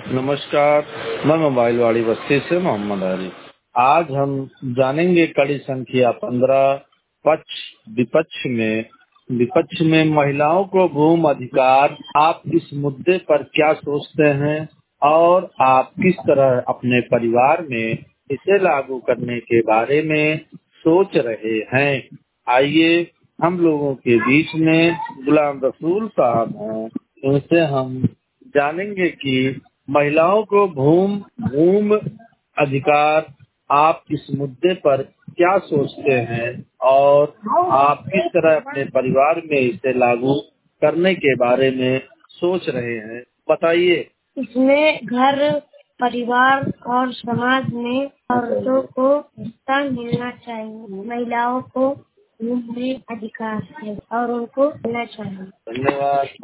नमस्कार, मैं मोबाइल वाली बस्ती से मोहम्मद अली। आज हम जानेंगे कड़ी संख्या 15 पक्ष विपक्ष में महिलाओं को भूमि अधिकार। आप इस मुद्दे पर क्या सोचते हैं और आप किस तरह अपने परिवार में इसे लागू करने के बारे में सोच रहे हैं? आइए हम लोगों के बीच में गुलाम रसूल साहब हैं, उनसे हम जानेंगे कि महिलाओं को भूमि अधिकार, आप इस मुद्दे पर क्या सोचते हैं और आप किस तरह अपने परिवार में इसे लागू करने के बारे में सोच रहे हैं, बताइए। इसमें घर, परिवार और समाज में औरतों को हिस्सा मिलना चाहिए। महिलाओं को भूमि में अधिकार है और उनको मिलना चाहिए। धन्यवाद।